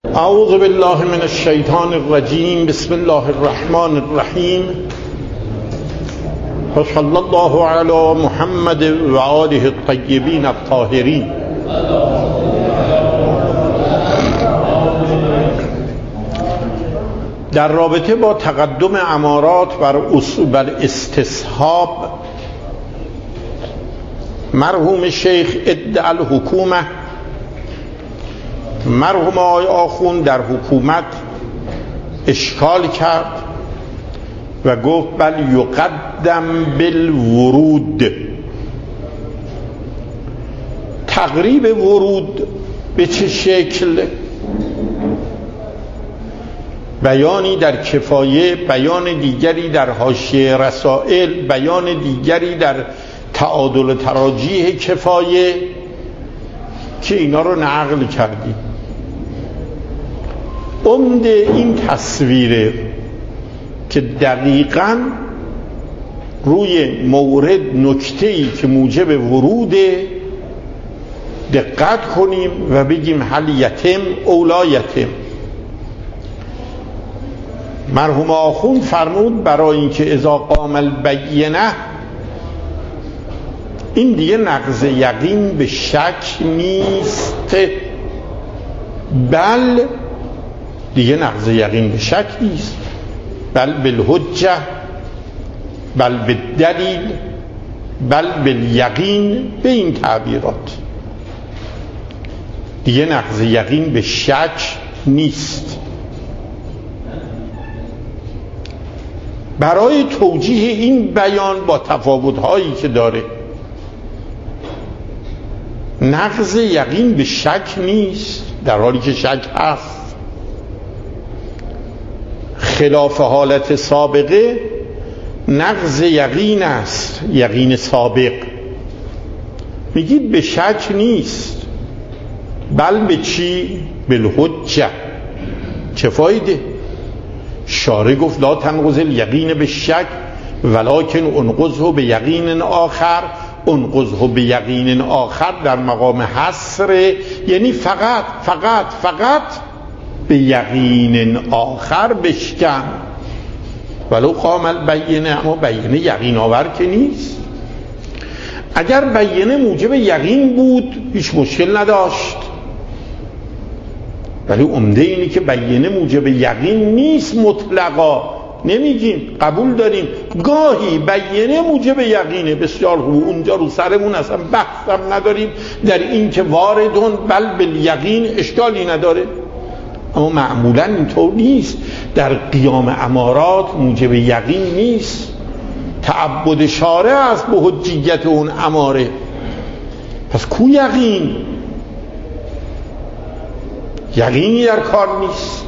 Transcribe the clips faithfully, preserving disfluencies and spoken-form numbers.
اعوذ بالله من الشیطان الرجیم. بسم الله الرحمن الرحیم. صلی الله علی محمد و آله الطیبین الطاهرین. در رابطه با تقدم امارات بر اصول بر استصحاب، مرحوم شیخ ادعا الحکومه، مرحوم آقای آخوند در حکومت اشکال کرد و گفت بل یقدم بالورود. تقریب ورود به چه شکل؟ بیانی در کفایه، بیان دیگری در حاشیه رسائل، بیان دیگری در تعادل و تراجیح کفایه که اینا رو نقل کردیم. عمده این تصویره که دقیقاً روی مورد نکته‌ای که موجب وروده دقت کنیم و بگیم هل یتم او لا یتم. مرحوم آخوند فرمود برای اینکه اذا قام البینه، این دیگه نقض یقین به شک نیست، بل دیگه نقض یقین به شک نیست، بل بالحجه، بل بالدلیل، بل بالیقین. به این تعبیرات دیگه نقض یقین به شک نیست. برای توجیه این بیان با تفاوت‌هایی که داره، نقض یقین به شک نیست در حالی که شک هست. خلاف حالت سابقه نقض یقین است، یقین سابق. میگید به شک نیست، بل به چی؟ بالحجه. چه فایده؟ شارع گفت لا تنقض الیقین به شک ولکن انقضه به یقین آخر. انقضه به یقین آخر در مقام حصر، یعنی فقط فقط فقط به یقین آخر بشکن. ولو قام البینه، اما بینه یقین آور که نیست. اگر بینه موجب یقین بود هیچ مشکل نداشت، ولی عمده اینه که بینه موجب یقین نیست. مطلقا نمیگیم، قبول داریم گاهی بینه موجب یقینه، بسیار خوب، اونجا رو سرمون اصلا بحثم نداریم در این که واردون بل بالیقین، اشکالی نداره. اما معمولا اینطور نیست، در قیام امارات موجب یقین نیست. تعبد شارع است به حجیت اون اماره. پس کو یقین؟ یقینی در کار نیست.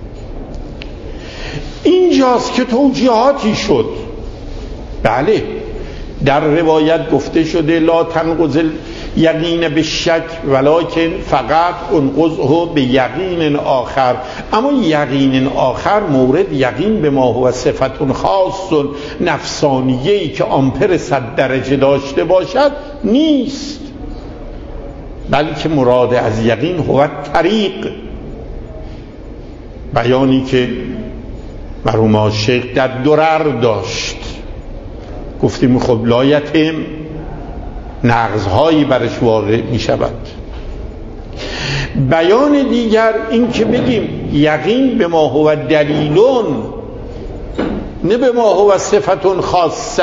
اینجاست که توجیهاتی شد. بله، در روایت گفته شده لا تنقض یقین به شک ولکن فقط انقضه به یقین آخر. اما یقین آخر مورد یقین به ما هو صفت خاص نفسانیه‌ای که آمپر صد درجه داشته باشد نیست، بلکه مراد از یقین هو طریق. بیانی که مرحوم شیخ در درر داشت، گفتیم خب لا یتم، نقض‌هایی برش وارد می شود. بیان دیگر این که بگیم یقین به ما هو دلیلون، نه به ما هو صفت خاصه.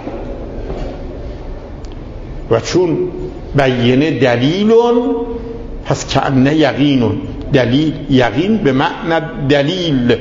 و چون بیانه دلیلون، پس کأنه یقینون. دلیل، یقین به معنی دلیل.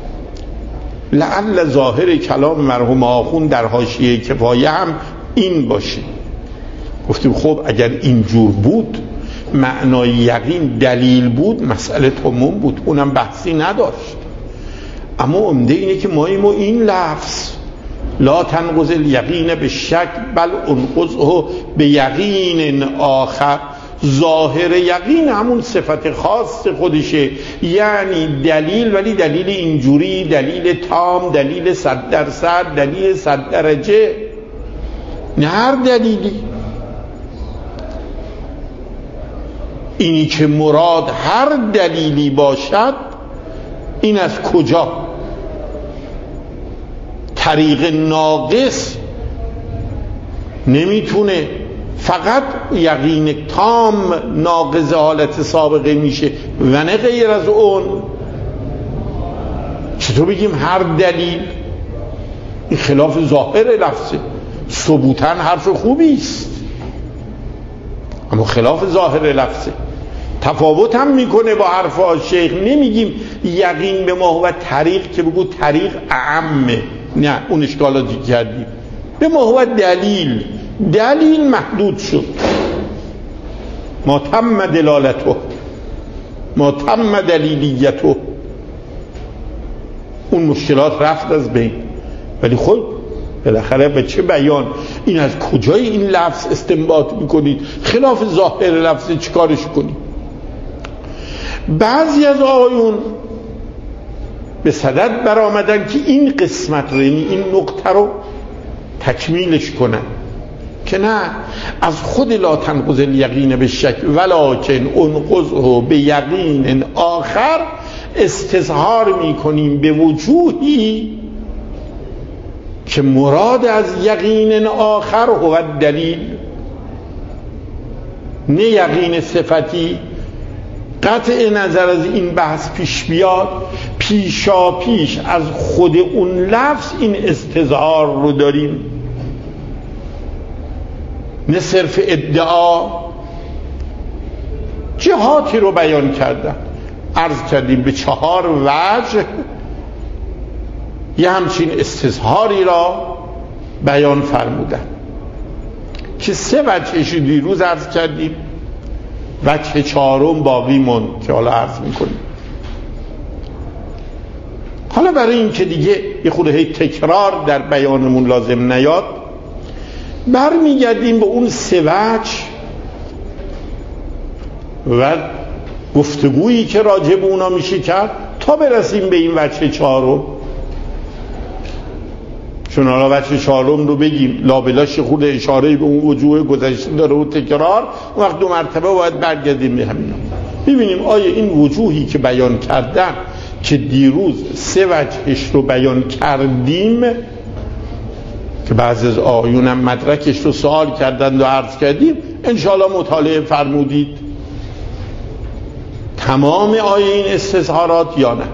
لعل ظاهر کلام مرحوم آخوند در حاشیه کفایه هم این باشه. گفتیم خب اگر اینجور بود، معنای یقین دلیل بود، مسئله تموم بود، اونم بحثی نداشت. اما عمده اینه که ما ایمو این لفظ لا تنقض الیقین به شک بل انقضه به یقین آخر، ظاهر یقین همون صفت خاص خودشه، یعنی دلیل، ولی دلیل اینجوری، دلیل تام، دلیل صد درصد، دلیل صد درجه، نه هر دلیلی. اینی که مراد هر دلیلی باشد این از کجا؟ طریق ناقص نمیتونه، فقط یقین تام ناقض حالت سابقه میشه و نه غیر از اون. چطور بگیم هر دلیل؟ این خلاف ظاهر لفظه. ثبوتاً حرف خوبی است اما خلاف ظاهر لفظه. تفاوت هم میکنه با حرف شیخ. نمیگیم یقین به ما هو طریق که بگو طریق اعمه، نه اون اشکالاتی کردیم. به ما هو دلیل، دلیل محدود شد. ما تم دلالته، ما تم دلیلیته، اون مشکلات رفت از بین. ولی خب بالاخره به چه بیان؟ این از کجای این لفظ استنباط میکنید؟ خلاف ظاهر لفظ چیکارش کنید؟ بعضی از آقایون به صدد برآمدن که این قسمت رو، یعنی این نقطه رو تکمیلش کنن که نه، از خود لا تنقض الیقین به شک ولکن انقضه به یقین آخر استظهار میکنیم به وجوهی که مراد از یقین آخر هو دلیل، نه یقین صفتی. قطع نظر از این بحث پیش بیاد، پیشا پیش از خود اون لفظ این استظهار رو داریم، نه صرف ادعا. جهاتی رو بیان کردن، عرض کردیم به چهار وجه یه همچین استظهاری را بیان فرمودن که سه وجهش دیروز عرض کردیم، وجه چهارم باقی موند که حالا عرض میکنیم. حالا برای این که دیگه یه خورده تکرار در بیانمون لازم نیاد، برمیگردیم به اون سه وجه و گفتگویی که راجع به اونا میشه کرد تا برسیم به این وجه چهارم. چون حالا وجه چهارم رو بگیم لابلاش خود اشاره به اون وجوه گذشته داره و تکرار، اون وقت دو مرتبه باید برگردیم به همینا ببینیم آیا این وجوهی که بیان کردن که دیروز سه وجهش رو بیان کردیم که بعضی از آیون هم مدرکش رو سوال کردن و عرض کردیم، انشاءالله مطالعه فرمودید تمام آیه این استظهارات یا نه.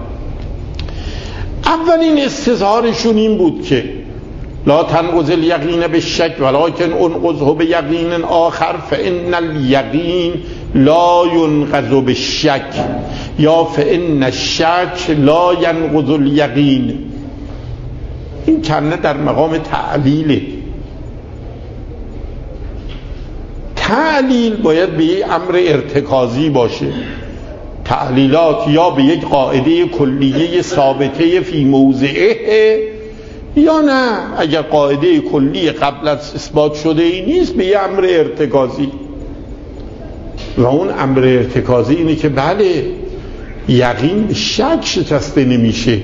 اولین استظهارشون این بود که لا تنقض الیقین به شک ولکن انقضه به یقین آخر فان الیقین لا ینقض به شک یا فان الشک لا ینقض الیقین. این کنه در مقام تعلیله. تعلیل باید به یک امر ارتکازی باشه. تعلیلات یا به یک قاعده کلیه ثابته فی موضعه یا نه اگر قاعده کلی قبل از اثبات شده ای نیست به یک امر ارتکازی. و اون امر ارتکازی اینه که بله یقین شک شکسته نمیشه،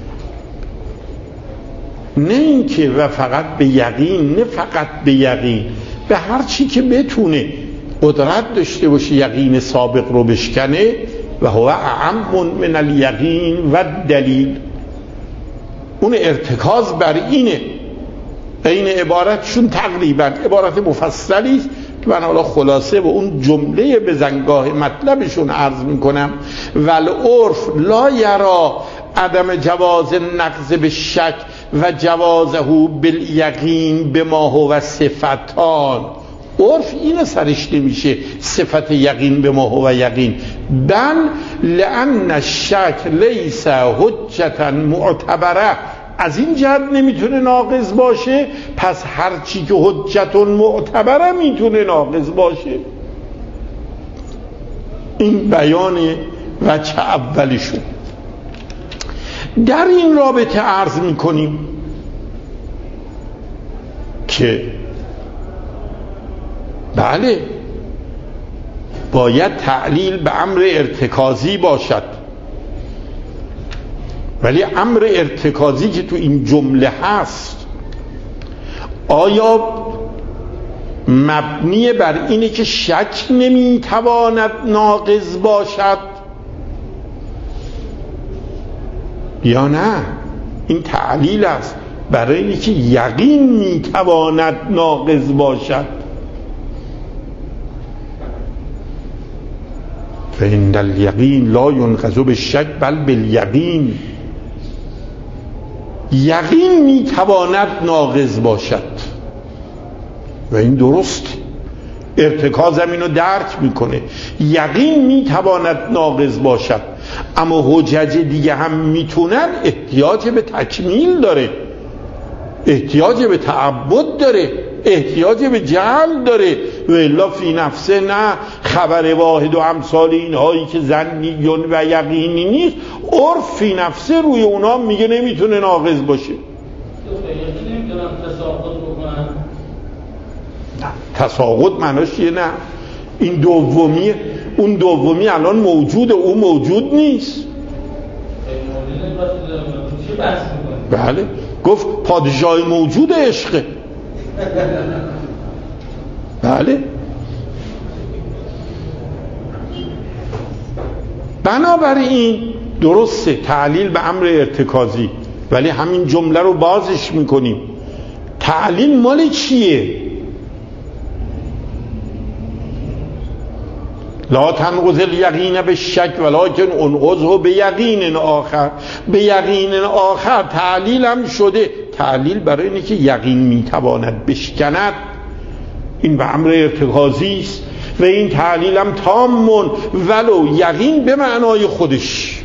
نه اینکه و فقط به یقین، نه فقط به یقین، به هر چی که بتونه قدرت داشته باشه یقین سابق رو بشکنه و هو اعم من الیقین و دلیل. اون ارتکاز بر اینه. این عبارتشون تقریبا عبارت مفصلی است که من حالا خلاصه به اون جمله به زنگاه مطلبشون عرض میکنم. والعرف لا یرا عدم جواز نقض به شک و جوازه بالیقین به ما هو صفتان. عرف این سرش نمیشه صفت یقین به ما هو یقین، بل لان الشک لیس حجتا معتبره. از این جهت نمیتونه ناقض باشه، پس هر چی که حجت معتبره میتونه ناقض باشه. این بیان وجه اولشون. در این رابطه عرض میکنیم که بله باید تعلیل به امر ارتکازی باشد، ولی امر ارتکازی که تو این جمله هست آیا مبنی بر اینه که شک نمیتواند ناقض باشد یا نه این تعلیل است برای اینه که یقین میتواند ناقض باشد. فإن الیقین لا ینقض بالشک بل بالیقین. یقین میتواند ناقض باشد و این درست، ارتکاز هم اینو درک میکنه. یقین میتواند ناقض باشد، اما حجج دیگه هم میتونن. احتیاج به تکمیل داره، احتیاج به تعبد داره، احتیاج به جعل داره. و الا فی نفسه نه، خبر واحد و امثال اینهایی که ظنیون و یقینی نیست، عرف فی نفسه روی اونا میگه نمیتونه ناقض باشه. تساقط معناش چیه؟ نه این دومی، اون دومی الان موجوده، اون موجود نیست. بله گفت پادشاه موجود عشقه. بله بنابراین درسته تعلیل به امر ارتکازی، ولی همین جمله رو بازش میکنیم. تعلیل مال چیه؟ لا تنقض الیقین بالشک ولکن انقضه بیقین آخر. به یقین آخر تعلیل هم شده. تعلیل برای اینه که یقین میتواند بشکند، این به امر ارتکازی است و این تعلیل هم تامون، ولو یقین به معنای خودش،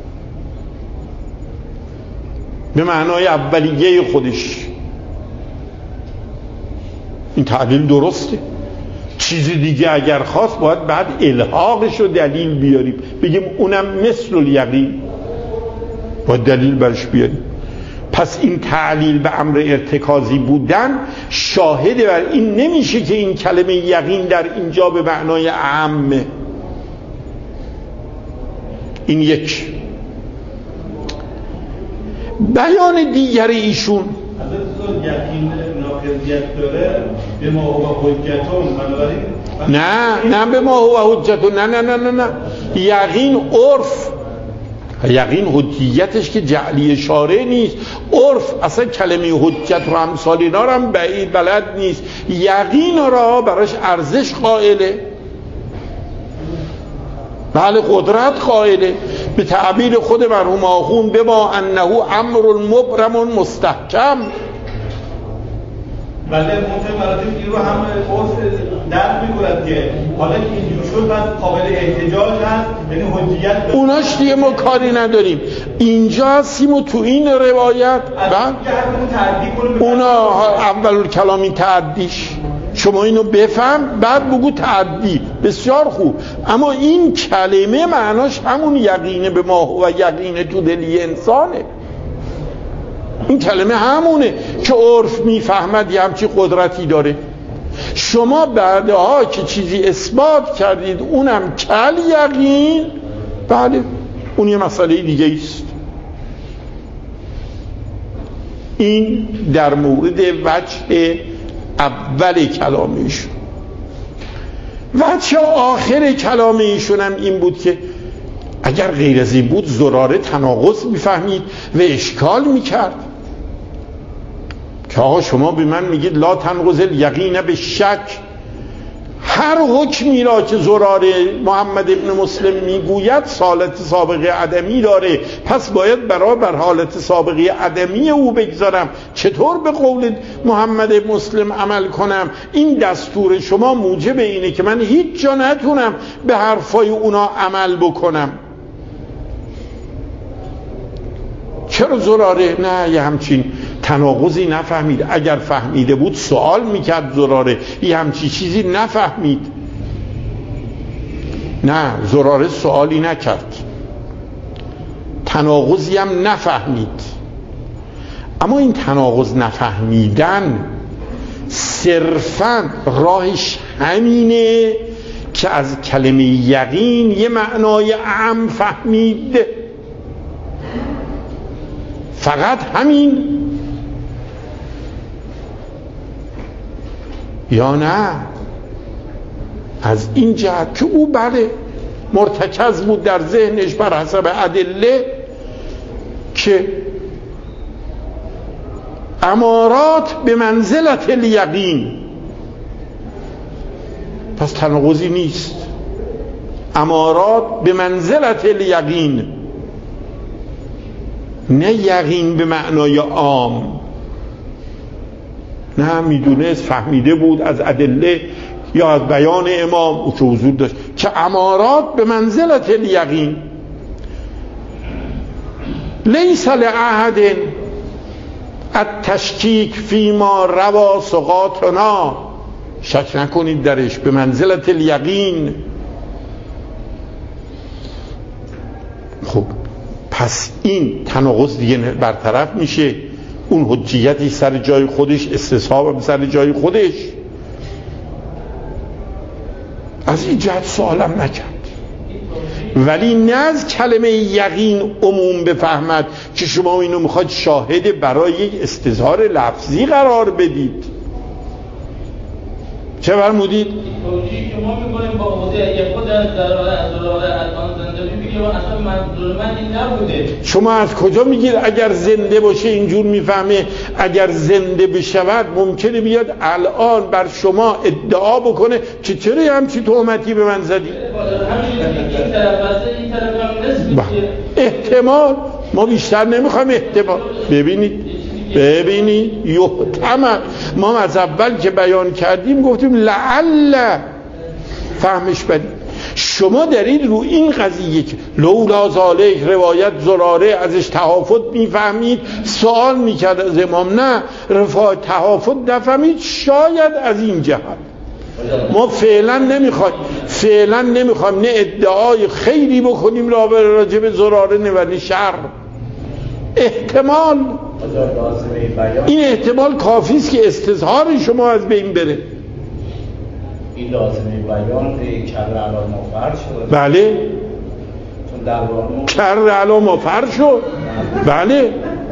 به معنای اولیه خودش، این تعلیل درسته. چیزی دیگه اگر خواست باید بعد الحاقش رو دلیل بیاریم، بگیم اونم مثل الیقین، باید دلیل برش بیاریم. پس این تعلیل به امر ارتکازی بودن شاهد بر این نمیشه که این کلمه یقین در اینجا به معنای عامه. این یک. بیان دیگر ایشون یقین ناقضیت داره به ما هو حجتون، بنابراین نه نه به ما هو حجتون، نه نه نه نه نه یقین عرف، یقین حجیتش که جعلی شارع نیست، عرف اصلا کلمه حجت و امثال اینا رو هم بعید بلد نیست. یقین را براش ارزش قائله، بله قدرت قائله. به تعبیر خود مرحوم آخوند به ما انه امر مبرم مستحکم. بله ممکن مراتب این رو هم عرف درک می‌کند که حالا که اینجور شد بعد قابل احتجاج هست، یعنی حجیت داره. اوناش دیگه ما کاری نداریم، اینجا هستیم و تو این روایت بعد اونا اول کلامی تعدیش شما اینو بفهم بعد بگو تعدی، بسیار خوب. اما این کلمه معناش همون یقینه به ما و یقینه تو دلی انسانه. این کلمه همونه که عرف میفهمد یه همچی قدرتی داره. شما بعدها که چیزی اثبات کردید اونم کل یقین، بله اون یه مسئله دیگه است. این در مورد وجه اول کلام ایشون. وجه آخر کلام ایشون هم این بود که اگر غیر از این بود زراره تناقض میفهمید و اشکال میکرد که آقا شما به من میگید لا تنقض الیقین بالشک، هر حکمی را که زراره محمد ابن مسلم میگوید حالت سابقه عدمی داره، پس باید برابر حالت سابقه عدمی او بگذارم. چطور به قول محمد ابن مسلم عمل کنم؟ این دستور شما موجب اینه که من هیچ جا نتونم به حرفای اونا عمل بکنم. چرا زراره نه یه همچین تناقضی نفهمید؟ اگر فهمیده بود سوال میکرد زراره، یه همچین چیزی نفهمید. نه زراره سوالی نکرد، تناقضی هم نفهمید. اما این تناقض نفهمیدن صرفاً راهش همینه که از کلمه یقین یه معنای اعم فهمید، فقط همین. یا نه از این جهت که او بله مرتکز بود در ذهنش بر حسب ادله که امارات به منزلت الیقین، پس تناقضی نیست. امارات به منزلت الیقین، نه یقین به معنای عام، نه میدونست فهمیده بود از ادله یا از بیان امام او که حضور داشت که امارات به منزلت الیقین. لیس لأحد التشکیک فیما روا ثقاتنا، شک نکنید درش، به منزلت الیقین. خب پس این تناقض دیگه برطرف میشه، اون حجیتی سر جای خودش، استصحاب سر جای خودش. از این جهت سوالم نکرد، ولی نه از کلمه یقین عموم بفهمد که شما اینو میخواید شاهد برای یک استظهار لفظی قرار بدید. چه فرمودید؟ توجیهی که ما میکنیم با موضوع اگه خود از ضراره الان زنده بگیم اصلا منظور من این نبوده. شما از کجا میگید اگر زنده باشه اینجور میفهمه؟ اگر زنده بشود ممکنه بیاد الان بر شما ادعا بکنه که چرا همچی تهمتی به من زدی؟ احتمال، ما بیشتر نمیخوایم احتمال. ببینید ببینی یحتمل، ما از اول که بیان کردیم گفتیم لعل فهمش بدیم. شما دارید رو این قضیه که لولا ذالک روایت زراره ازش تحافظ میفهمید، سوال میکرد از امام، نه رفاع تحافظ نفهمید، شاید از این جهت. ما فعلا نمیخوایم فعلا نمیخوایم نه ادعای خیری بکنیم راجع به زراره نه ولی شر. احتمال، این احتمال کافی است که استظهار شما از بین بره. این لازمه بیان به کر علامه فرش شد. بله، چون در واقع کر علامه فرش شد. بله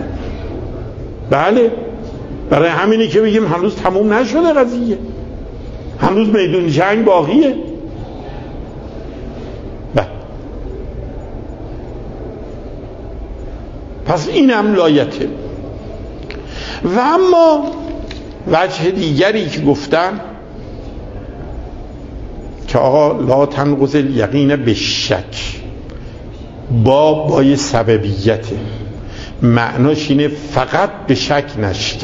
بله، برای همینی که بگیم هنوز تموم نشده قضیه، هنوز میدون جنگ باقیه. بله. پس اینم لایته. و اما وجه دیگری که گفتن که آقا لا تنقض الیقین به شک، با بای سببیته، معناش اینه فقط به شک نشکن.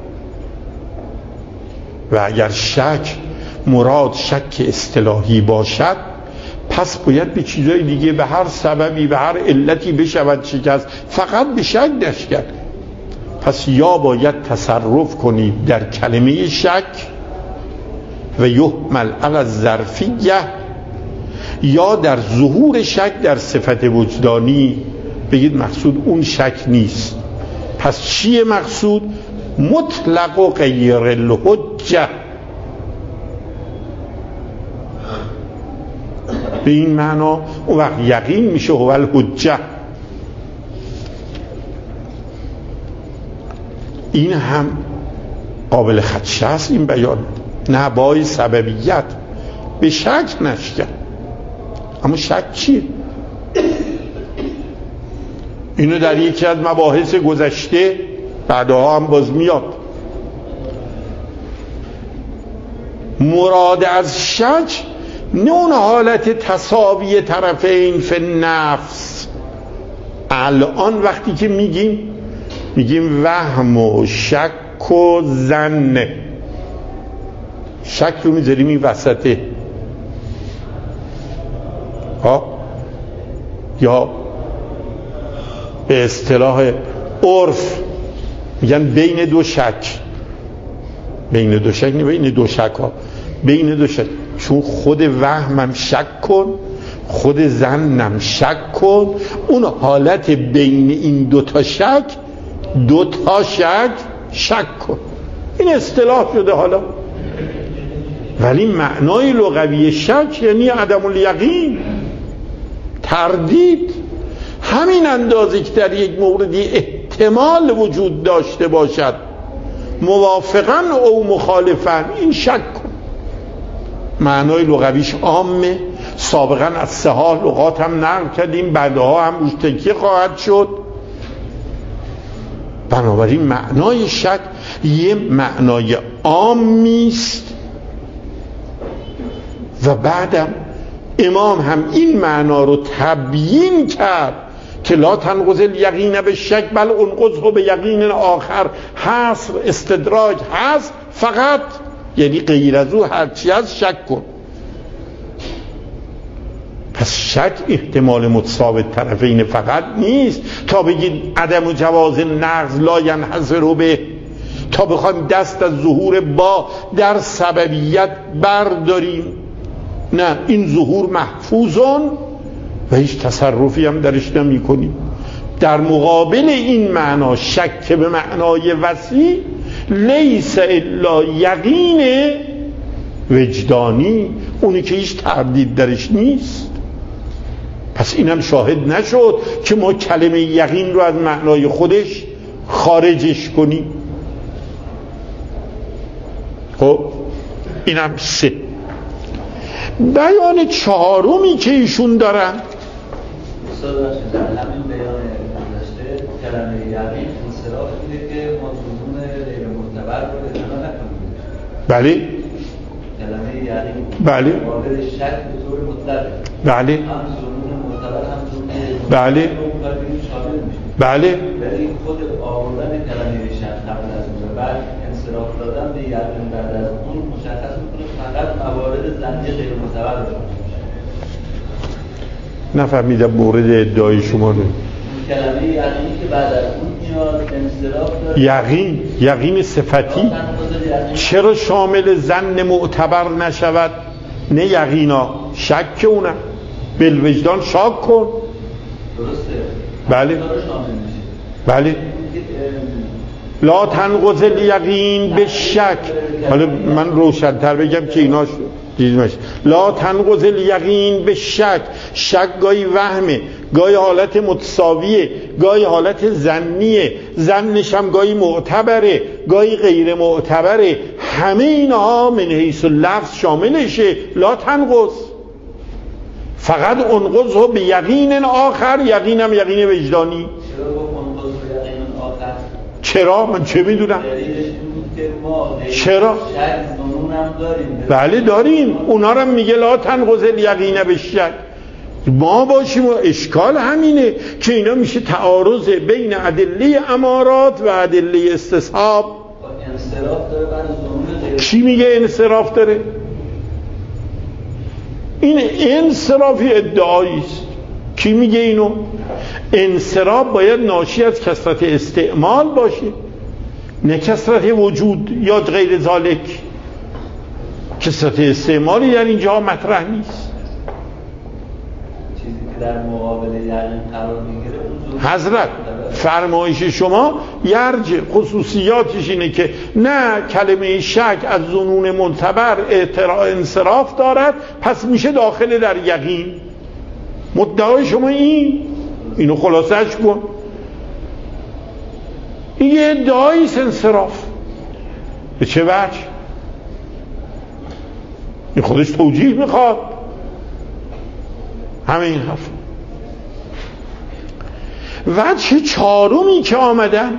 و اگر شک مراد شک اصطلاحی باشد پس باید به چیزای دیگه، به هر سببی به هر علتی بشود شکست، فقط به شک نشکن. پس یا باید تصرف کنید در کلمه شک و یحمل علی الظرفیه، یا در ظهور شک در صفت وجدانی بگید مقصود اون شک نیست. پس چیه مقصود؟ مطلق و غیر الحجه. به این معنا اون وقت یقین میشه هو الحجه. این هم قابل خدشه است این بیان، نه بای سببیت، به شک نشکن. اما شک چیه؟ اینو در یکی از مباحث گذشته بعدها هم باز میاد. مراد از شک نه اون حالت تساوی طرفین فی النفس. الان وقتی که میگیم میگیم وهم و شک و ظن، شک رو میذاریم این وسطه ها، یا به اصطلاح عرف میگن بین دو شک، بین دو شک نه بین دو شک ها، بین دو شک. چون خود وهمم شک کن، خود ظنم شک کن، اون حالت بین این دو تا شک، دو تا شک شک کن. این اصطلاح شده حالا، ولی معنای لغوی شک یعنی عدم الیقین، تردید. همین اندازه که در یک موردی احتمال وجود داشته باشد موافقا او مخالفا، این شک کن. معنای لغویش عامه، سابقا از سه لغات هم نقل کردیم، بعدها هم روش تکیه خواهد شد. بنابراین معنای شک یه معنای عامیست و بعدم امام هم این معنا رو تبیین کرد که لا تنقض الیقین به شک بل انقضه به یقین آخر. حصر استدراج هست، فقط یعنی غیر از او هرچی از شک کن. پس شک احتمال متساوت طرفین فقط نیست تا بگید عدم جواز نقض لا ینحصر به، تا بخوایم دست از ظهور با در سببیت برداریم. نه، این ظهور محفوظون و هیچ تصرفی هم درش نمی کنیم. در مقابل این معنا شک به معنای وسیع لیس الا یقین وجدانی، اونی که هیچ تردید درش نیست. پس اینم شاهد نشد که ما کلمه یقین رو از معنای خودش خارجش کنیم. خب اینم سه. بیان چهارمی که ایشون دارن استاد باشید، در همین بیان گذشته کلمه یقین انصراف میده که ما ظنون غیر معتبر رو اعتنا نکنیم. بله. کلمه یقین بله. مقابل شک به طور مطلق. بله. هم ظنون معتبر هم ظنون بله. شامل میشه. بله. ولی خود آوردن کلمه شک قبل از اون بعد انصراف دادن به یقین بعد از اون مشخص میکنه فقط موارد ظنی غیر معتبر رو نفهمیدم مورد ادعای شما رو. کلمه یقینی که بعد از اون میاد انصراف داره. یقین، یقین صفتی چرا شامل ظن معتبر نشود؟ نه یقینا، شک اونم بالوجدان شک کن. درسته. بله. بله. لا تنقض الیقین به شک. حالا من روشن‌تر بگم که اینا دیدمش. لا تنقض الیقین به شک. شک گاهی وهمه، گاهی حالت متساویه، گاهی حالت ظنیه، ظنش هم گاهی معتبره، گاهی غیر معتبره. همه اینها من حیث اللفظ شاملشه. لا تنقض، فقط انقضه به یقین آخر. یقینم یقین وجدانی. چرا؟ من چه میدونم؟ چرا؟ بله داریم، اونا رو میگه لا تنقض الیقین به شک. ما باشیم و اشکال همینه که اینا میشه تعارض بین ادله امارات و ادله استصحاب. کی میگه انصراف داره؟ این انصرافی ادعایی است. کی میگه اینو؟ انصراف باید ناشی از کثرت استعمال باشه، نه کثرت وجود یا غیر ذالک. کثرت استعمالی در اینجا مطرح نیست. چیزی که در مقابل یقین قرار میگیره حضرت فرمایش شما یرجع خصوصیاتش اینه که نه کلمه شک از ظنون معتبر انصراف دارد، پس میشه داخل در یقین. مدعای شما این اینو خلاصش کن. این یه ادعایی است انصراف. به چه وجه؟ این خودش توجیه میخواد. همه این حرف. وجه چهارمی که آمدن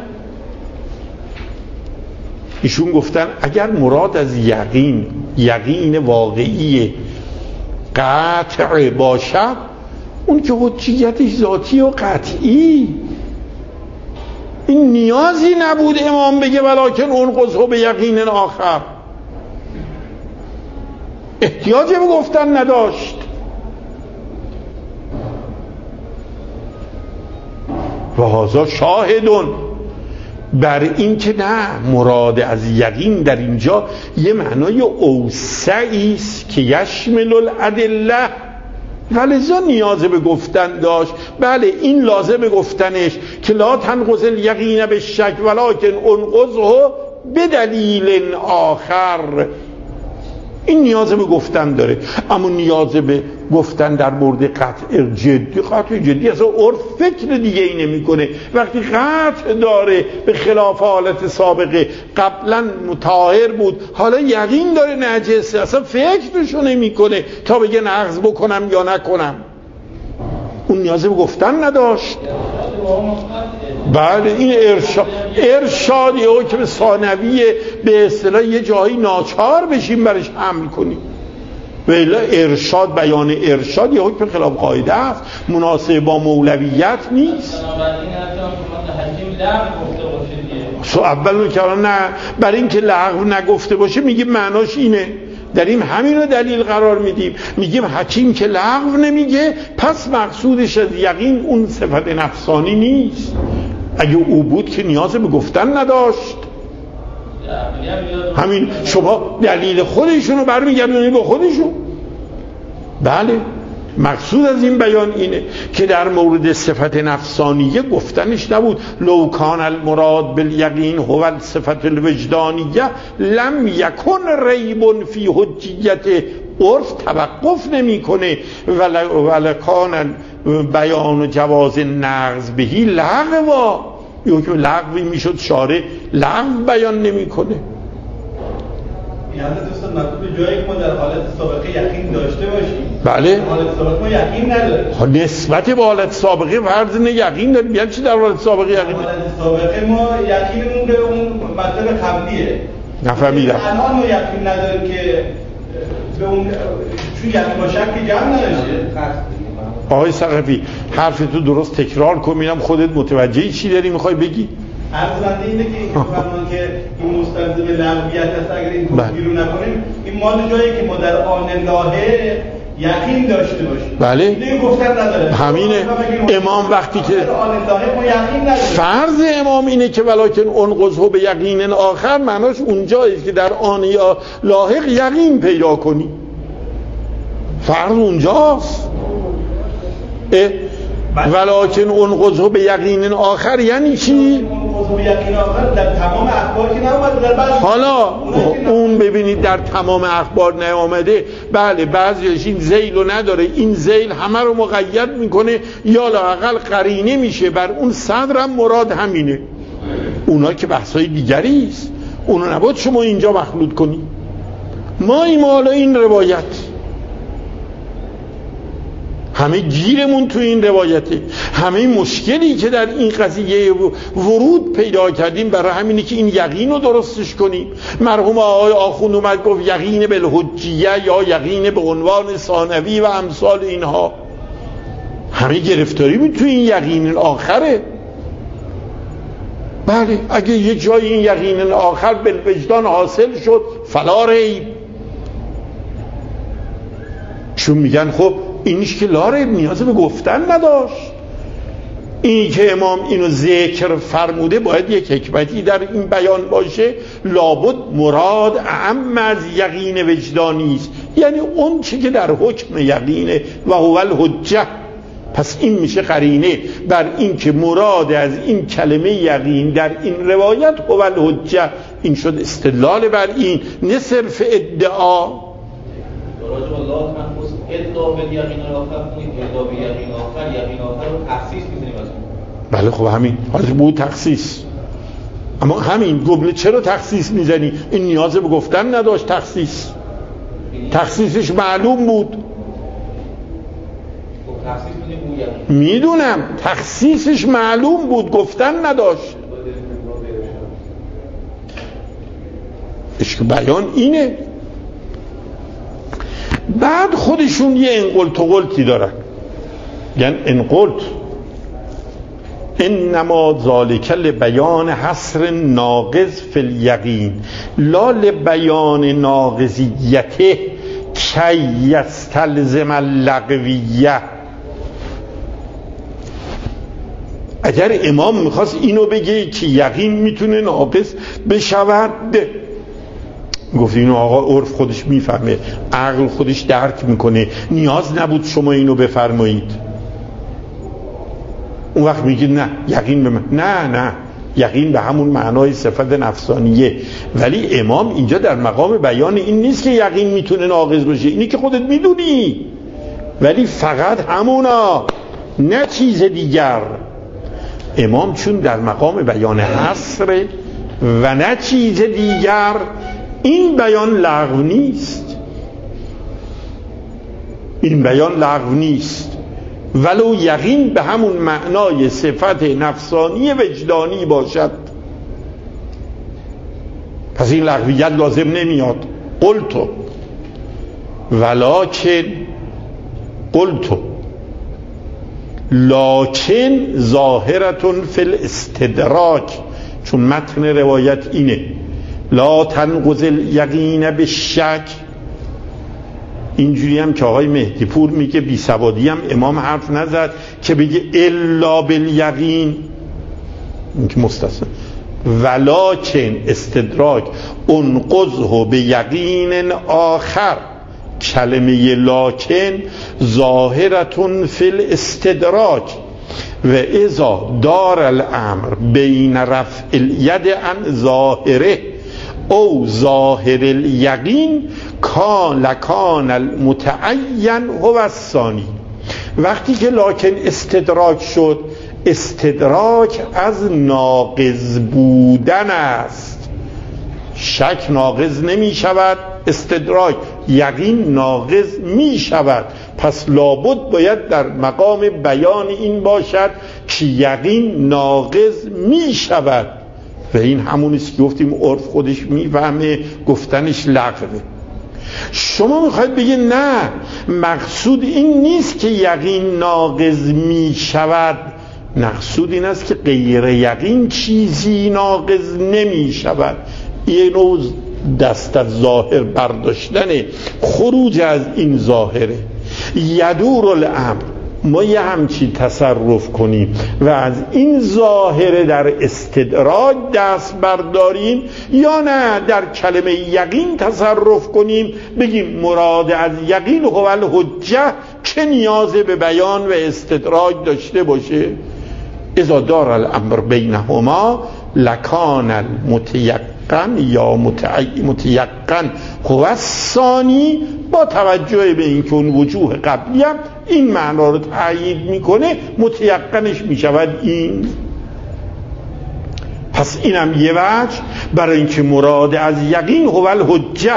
ایشون گفتن اگر مراد از یقین یقین واقعی قطع باشد، اون که حجیتش ذاتی و قطعی، این نیازی نبود امام بگه ولکن انقضه به یقین آخر. احتیاجی به گفتن نداشت. و هذا شاهدون بر این که نه، مراد از یقین در اینجا یه معنای اوسعی است که یشمل الادله، ولذا نیاز به گفتن داشت. بله این لازم به گفتنش که لا تنقض الیقین به شک ولکن انقضه به دلیل آخر، این نیاز به گفتن داره. اما نیاز به گفتن در مورد قطع جدی، قطع جدی اصلا عرف فکر دیگه ای نمی کنه. وقتی قطع داره به خلاف حالت سابقه، قبلا مطهر بود حالا یقین داره نجسه، اصلا فکرشو نمی کنه تا بگه نقض بکنم یا نکنم. اون نیازی به گفتن نداشت. بله این ارشاد ارشاد یه حکم ثانویه، به اصطلاح یه جایی ناچار بشیم برش حمل کنیم. ولی ارشاد، بیان ارشاد یه حکم خلاف قاعده است، مناسب با مولویت نیست. سو اول که نه، برای اینکه لغو نگفته باشه میگیم معناش اینه، داریم همین رو دلیل قرار میدیم، میگیم حکیم که لغو نمیگه پس مقصودش از یقین اون صفت نفسانی نیست. اگه او بود که نیاز به گفتن نداشت. همین شما دلیل خودشون رو برمیگردونید به خودشون. بله مقصود از این بیان اینه که در مورد صفت نفسانیه گفتنش نبود لو کان المراد بالیقین هو الصفت الوجدانیه لم یکن ریب فی حجیت، عرف توقف نمیکنه ولکان بیان جواز نقض بهی لغوا، یا که لغوی میشد شارع لغو بیان نمیکنه. یعنی دوستان مطلب جایی که ما در حالت سابقه یقین داشته باشیم. بله. حالت سابقه ما یقین نداریم. نسبت به حالت سابقه فرض نه یقین داریم. یعنی چی در حالت سابقه یقین؟ حالت سابقه ما یقینمون به اون مطلب قبلیه. نفهمیدم. الان ما یقین نداریم که به اون چون یقین با شک جمع نشه. آقای ثقفی حرف تو درست تکرار کن ببینم خودت متوجه چی داری میخوای بگی؟ عرض بنده اینه که این فرمان که این مستلزم لغویت است، اگر این گفتگو نکنیم این مال جایی که ما در آن لاهه یقین داشته باشیم. بله دیگه گفتن نداره. همینه. امام وقتی که آن لاهه ما یقین نداریم، فرض امام اینه که ولکن انقضه به یقین آخر، معناش اونجاییه که در آن یا لاحق یقین پیدا کنی. فرض اونجاست. ولکن انقضه به یقین آخر یعنی چی؟ انقضه به یقین آخر در تمام اخبار که نامده، در بعضی حالا اون ببینید در تمام اخبار نیامده. بله بعضیش این ذیل رو نداره، این ذیل همه رو مقید میکنه یا لااقل قرینه میشه بر اون صدرم مراد همینه. اونا که بحثای دیگری است، اونو نباید شما اینجا مخلوط کنی. ما این حالا این روایت همه گیرمون تو این روایته، همه مشکلی که در این قضیه ورود پیدا کردیم برای همینه که این یقین رو درستش کنیم. مرحوم آقای آخوند اومد گفت یقین بالحجیه یا یقین به عنوان ثانوی و امثال اینها. همه گرفتاری تو این یقین آخره. بله اگه یه جای این یقین آخر بالوجدان حاصل شد فلا ریب، چون میگن خب اینش که لا ریب نیاز به گفتن نداشت. این که امام اینو ذکر فرموده باید یک حکمتی در این بیان باشه. لابد مراد اعم از یقین وجدانی است، یعنی اون چی که در حکم یقینه و هو الحجه. پس این میشه قرینه بر این که مراد از این کلمه یقین در این روایت هو الحجه. این شد استدلال بر این، نه صرف ادعا. راجع الله محفوظ ادعا به یقین آخر، ادعا به یقین آخر، یقین آخر رو تخصیص می‌کنیم از اون. بله خب همین حالت بود تخصیص. اما همین جمله چرا تخصیص میزنی؟ این نیاز به گفتن نداشت. تخصیص تخصیصش معلوم بود. میدونم تخصیصش معلوم بود، گفتن نداشت. اشک بیان اینه. بعد خودشون یه انقلت و قلتی دارن، یعنی انقلت انما ذالک لبیان حصر ناقض فی الیقین لا لبیان ناقضیته کی یستلزم اللغویه. اگر امام میخواست اینو بگه که یقین میتونه ناقص بشود، گفت اینو آقا عرف خودش میفهمه، عقل خودش درک میکنه، نیاز نبود شما اینو بفرمایید. اون وقت میگید نه یقین به من، نه نه یقین به همون معنای صفت نفسانیه. ولی امام اینجا در مقام بیان این نیست که یقین میتونه ناقص باشه، اینی که خودت میدونی. ولی فقط همونا، نه چیز دیگر. امام چون در مقام بیان حصر و نه چیز دیگر، این بیان لغو نیست، این بیان لغو نیست، ولو یقین به همون معنای صفت نفسانی وجدانی باشد. پس این لغویت لازم نمیاد. قلتو ولکن قلتو لکن ظاهرتون فی الاستدراک، چون متن روایت اینه لا تنقض الیقین بالشک. اینجوری هم که آقای مهدی پور میگه بی سوادی هم امام حرف نزد که بگه الا بالیقین، این که مستثنا. ولکن استدراک انقضه به یقین آخر. کلمه لکن ظاهرتون فی الاستدراک و اذا دار الامر بین رفع الید عن ظاهره او ظاهر الیقین کان لکان المتعین هو الثانی. وقتی که لکن استدراک شد، استدراک از ناقض بودن است. شک ناقض نمی شود، استدراک یقین ناقض می شود. پس لابد باید در مقام بیان این باشد که یقین ناقض می شود و این همونیست که گفتیم عرف خودش میفهمه، گفتنش لغوه. شما میخواید بگید نه، مقصود این نیست که یقین ناقض می شود، مقصود این است که غیر یقین چیزی ناقض نمی شود. این نوع دست از ظاهر برداشتن، خروج از این ظاهره. یدور الامر، ما یه همچی تصرف کنیم و از این ظاهره در استدراج دست برداریم، یا نه در کلمه یقین تصرف کنیم بگیم مراد از یقین هو الحجه، چه نیازه به بیان و استدراج داشته باشه. اذا دار الامر بینهما لکان المتیقن یا متیقن هو الثانی، با توجه به اینکه اون وجوه قبلی هم این معنا رو تأیید میکنه، متیقنش میشود این. پس اینم یه وجه برای اینکه مراد از یقین هو الحجه،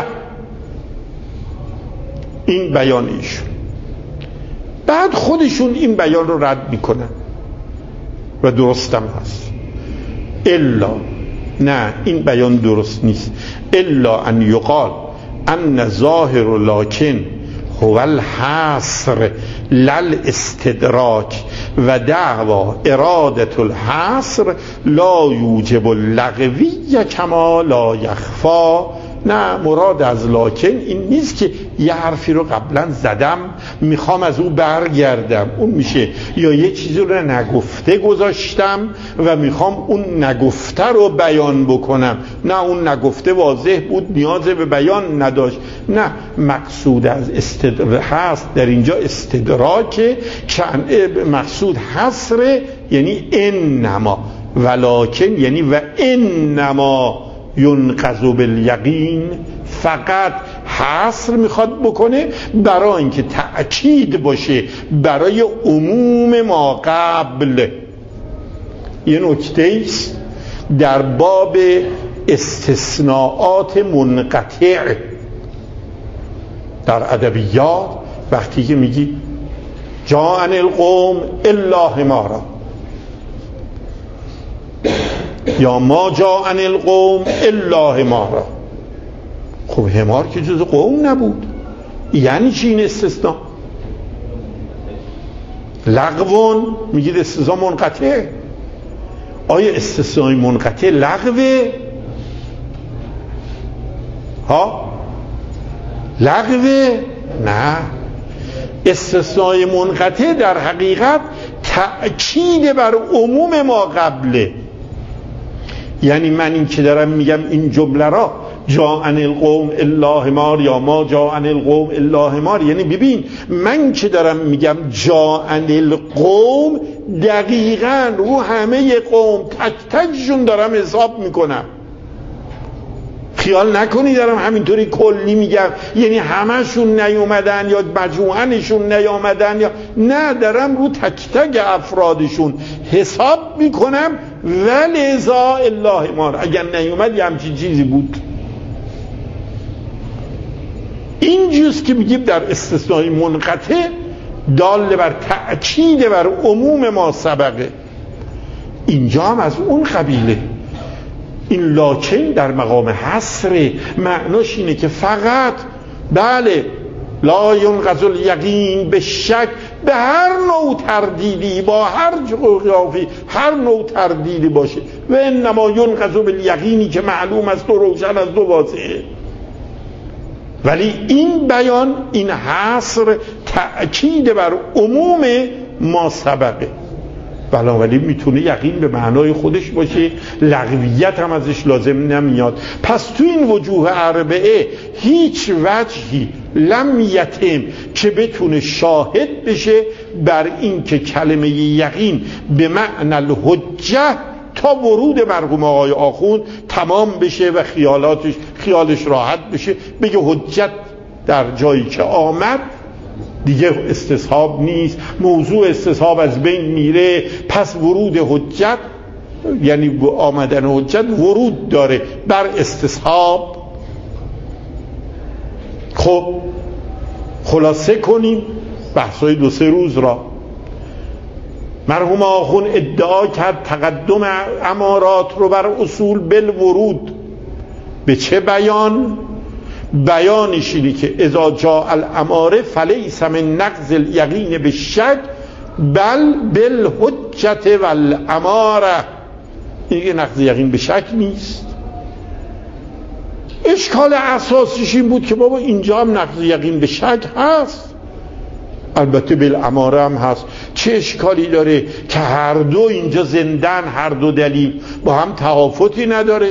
این بیانشون. بعد خودشون این بیان رو رد میکنن و درستم هست. الا، نه این بیان درست نیست. الا ان یقال ان ظاهر لکن هو الحصر لل استدراک و دعوا ارادت الحصر لا یوجب اللغوی کما لا یخفا. نه، مراد از لکن این نیست که یه حرفی رو قبلا زدم میخوام از او برگردم، اون میشه. یا یه چیزی رو نگفته گذاشتم و میخوام اون نگفته رو بیان بکنم. نه، اون نگفته واضح بود، نیاز به بیان نداشت. نه، مقصود از استدراک هست در اینجا استدراکه، که مقصود حصر یعنی انما، ولکن یعنی و انما ینقض بالیقین، فقط حصر میخواد بکنه برای اینکه تأکید باشه برای عموم ما قبل. یه نکته است در باب استثناءات منقطع در ادبیات، وقتی که میگی جاءن القوم الا حمارا یا ما جاءن القوم الا حمارا، خب حمار که جز قوم نبود، یعنی چی این استثناء؟ لغوون میگید استثناء منقطع. آیا استثناء منقطع لغوه؟ ها؟ لغوه؟ نه، استثناء منقطع در حقیقت تأکید بر عموم ما قبله. یعنی من این که دارم میگم این جمله را جاءن القوم الا حمار یا ما جاءن القوم الا حمار، یعنی ببین من که دارم میگم جاءن القوم دقیقاً رو همه قوم تک تکشون دارم حساب میکنم. خیال نکنی دارم همینطوری کلی میگم یعنی همشون نیومدن یا مجموعنشون نیامدن یا نه، دارم رو تک تک افرادشون حساب میکنم. ولذا الله مار اگر نیومد یه همچین چیزی بود. این جز که میگیم در استثنای منقطع دال بر تأکید بر عموم ما سبقه، اینجا هم از اون قبیله. این لاکن در مقام حصر، معناش اینه که فقط بله لا ینقض الیقین به شک، به هر نوع تردیدی، با هر جغرافی هر نوع تردیدی باشه، و انما ینقض بالیقینی که معلوم است و روشن است و واضحه. ولی این بیان، این حصر تأکید بر عموم ما سبقه، بنابراین میتونه یقین به معنای خودش باشه، لغویت هم ازش لازم نمیاد. پس تو این وجوه اربعه هیچ وجهی لم یتم که بتونه شاهد بشه بر این که کلمه یقین به معنی الحجه تا ورود مرحوم آقای آخوند تمام بشه و خیالاتش خیالش راحت بشه، بگه حجت در جایی که آمد دیگه استصحاب نیست، موضوع استصحاب از بین میره، پس ورود حجت یعنی آمدن حجت ورود داره بر استصحاب. خب خلاصه کنیم بحثای دو سه روز را. مرحوم آخوند ادعا کرد تقدم امارات رو بر اصول بالورود. به چه بیان؟ بیانش اینه که اذا جاء الاماره فلیس من نقض الیقین بالشک بل بالحجت والاماره. این که نقض یقین به شک نیست. اشکال اساسیش این بود که بابا اینجا هم نقض یقین به شک هست، البته بالاماره هم هست. چه اشکالی داره که هر دو اینجا زندن، هر دو دلیل با هم تفاوتی نداره.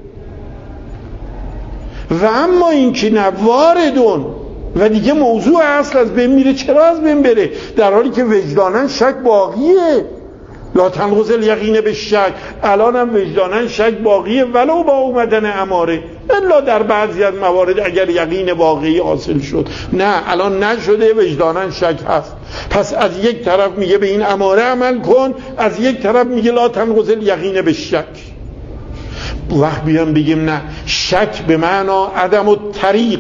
و اما این که نواردون و دیگه موضوع اصل از بین میره. چرا از بین بره؟ در حالی که وجدانن شک باقیه. لا تنقض الیقین به شک، الان هم وجدانن شک باقیه ولو با اومدن اماره، الا در بعضی از موارد اگر یقین واقعی حاصل شد. نه الان نشده، وجدانن شک هست. پس از یک طرف میگه به این اماره عمل کن، از یک طرف میگه لا تنقض الیقین به شک. وقت بیان بگیم نه، شک به معنا عدم الطریق،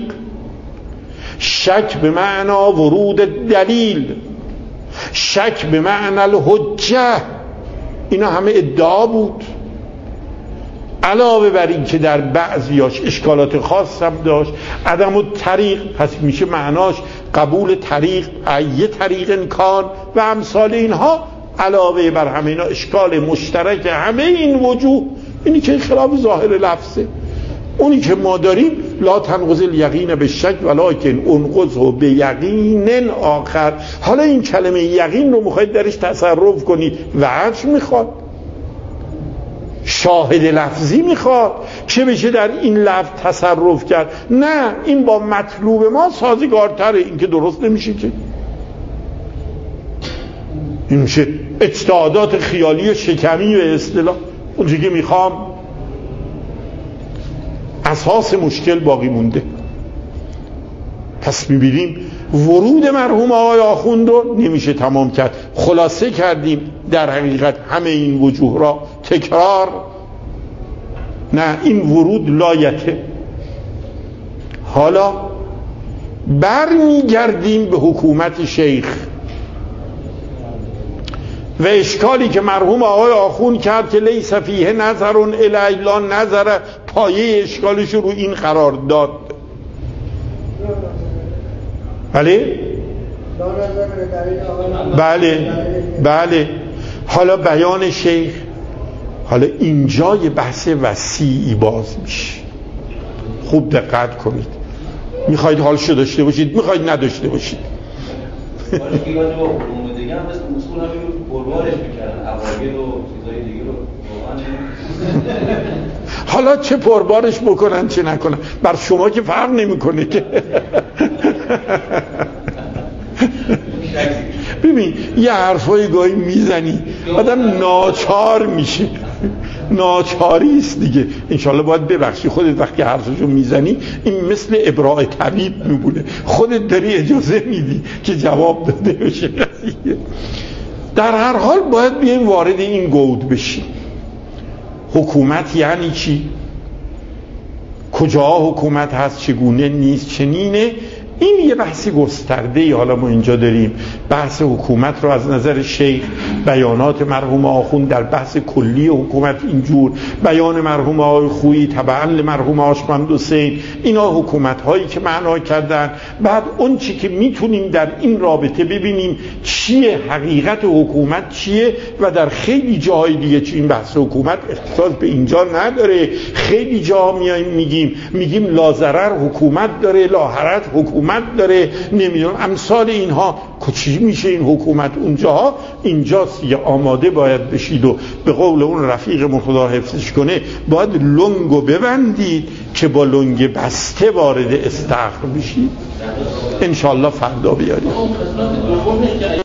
شک به معنا ورود دلیل، شک به معنی الحجه، اینا همه ادعا بود. علاوه بر این که در بعضیاش اشکالات خاص هم داشت. عدم الطریق پس میشه معناش قبول طریق، ایه طریق امکان و امثال اینها. علاوه بر همه اینا اشکال مشترک همه این وجوه اینی که خلاف ظاهر لفظه. اونی که ما داریم لا تنقض الیقین به شک ولکن انقضه به یقین آخر. حالا این کلمه یقین رو میخواید درش تصرف کنید، وجه میخواد، شاهد لفظی میخواد چه بشه در این لفظ تصرف کرد. نه، این با مطلوب ما سازگارتره. این که درست نمیشه که این میشه اجتهادات خیالی و شکمی و اصطلاح. اونجا که میخوام اساس مشکل باقی مونده. پس میبینیم ورود مرحوم آقای آخوند رو نمیشه تمام کرد. خلاصه کردیم در حقیقت همه این وجوه را تکرار نه، این ورود لایته. حالا برمیگردیم به حکومت شیخ و اشکالی که مرحوم آقای آخوند کرد که لیس فیه نظر الی لا نظر، پایه اشکالش رو این قرار داد. بله بله بله. حالا بیان شیخ، حالا اینجا یه بحث وسیعی باز میشه. خوب دقت کنید. میخواید حالشو داشته باشید، میخواید نداشته باشید. دیگه هم مثل اصول هم رو پربارش میکردن، عواقب و چیزای دیگه رو حالا چه پربارش بکنن چه نکنن بر شما که فرق نمیکنه که. ببین یه حرفای گاهی میزنی آدم ناچار میشه. ناچاری است دیگه. انشالله باید ببخشی خودت وقتی حرفشو میزنی این مثل ابراء طبیب میبونه، خودت داری اجازه میدی که جواب داده بشه. در هر حال باید بیایم وارد این گود بشیم. حکومت یعنی چی؟ کجا حکومت هست، چگونه نیست، چنینه. این یه بحثی گسترده‌ای حالا ما اینجا داریم. بحث حکومت رو از نظر شیخ، بیانات مرحوم آخوند در بحث کلی حکومت اینجور، بیان مرحوم آقای خویی تبعاً مرحوم آشمند حسین، اینا حکومت هایی که معنا کردن. بعد اون چی که میتونیم در این رابطه ببینیم چیه حقیقت حکومت چیه و در خیلی جاهای دیگه چی. این بحث حکومت اختصاص به اینجا نداره. خیلی جا میایم میگیم میگیم لاضرر حکومت داره، لاحرج حکومت داره، نمیدونم امثال اینها. چی میشه این حکومت اونجاها؟ اینجاست یه آماده باید بشید و به قول اون رفیق من خدا حفظش کنه باید لنگو ببندید که با لنگ بسته وارد استخر بشید. انشالله فردا بیارید.